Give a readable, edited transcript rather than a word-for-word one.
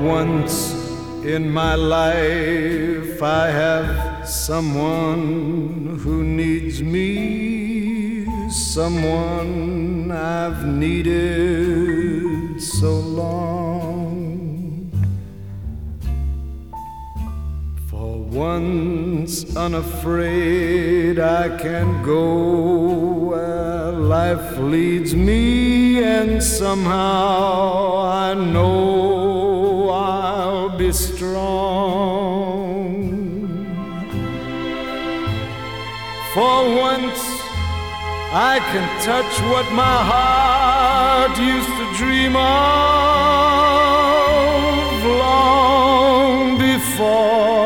once in my life I have someone who needs me, someone I've needed so long. For once unafraid I can go where life leads me, and somehow I know I'll be strong. For once I can touch what my heart used to dream of long before.